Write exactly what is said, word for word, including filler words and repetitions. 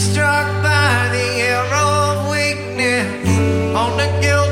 struck by the arrow of weakness on the guilt